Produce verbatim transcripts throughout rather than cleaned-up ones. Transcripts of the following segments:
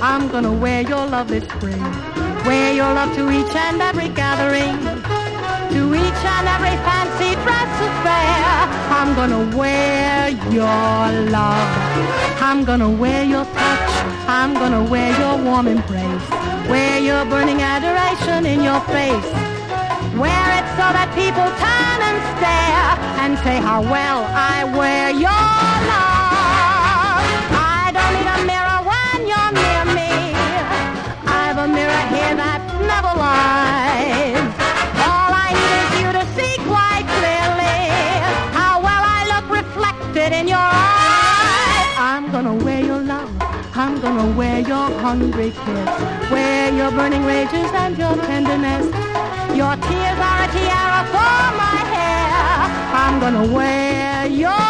I'm gonna wear your love this spring. Wear your love to each and every gathering, to each and every fancy dress affair. I'm gonna wear your love. I'm gonna wear your touch. I'm gonna wear your warm embrace. Wear your burning adoration in your face. Wear it so that people turn and stare and say how well I wear your love. I don't need a mirror when you're near me. I've a mirror here that never lies. All I need is you to see quite clearly how well I look reflected in your eyes. I'm gonna wear your love. I'm gonna wear your hungry kiss. Wear your burning rages and your tenderness. Your tears are a tiara for my hair. I'm gonna wear your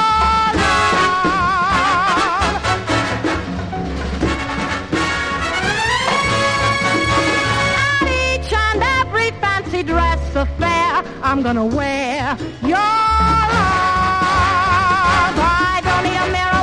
love. At each and every fancy dress affair, I'm gonna wear your love. I don't need a mirror